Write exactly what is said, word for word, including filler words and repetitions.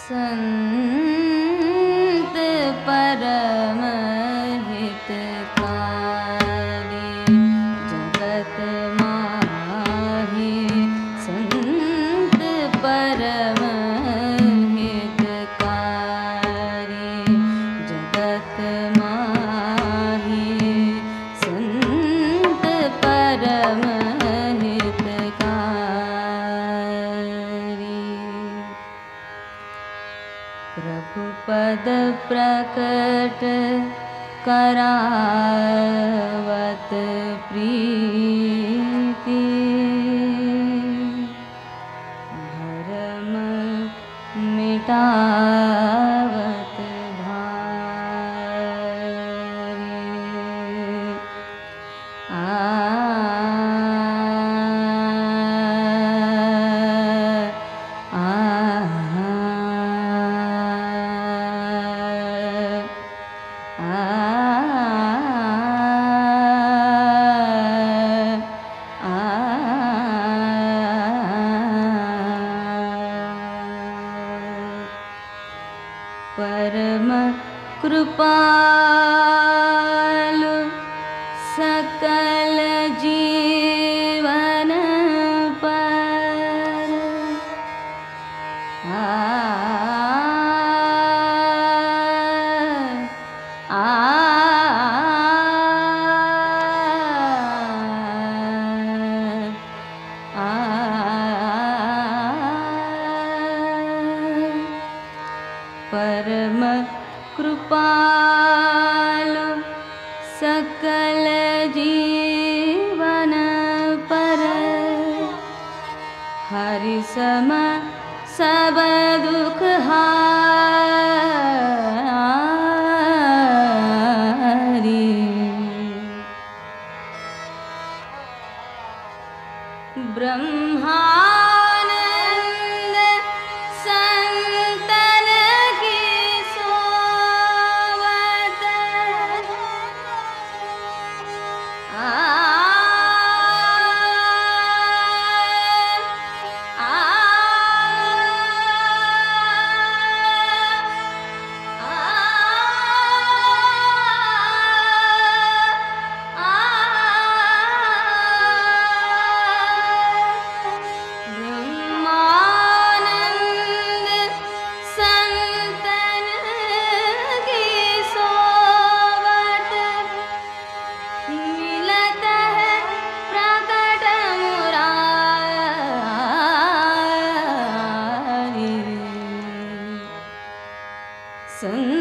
संत परम हितकारी जगत माहि संत परम हितकारी जगत माहि संत परम प्रभु पद प्रकट करावत प्रीति भरम मिटावत भारी आ परम कृपालु सकल जीवन पर आ, आ, आ, परम कृपालु सकल जीवन पर हरि सम सब दुख हारी ब्रह्मानंद संतन की सोवत आ, आ, ब्रह्मानंद संतन की सोवत मिलत है प्रकट मुरारी संत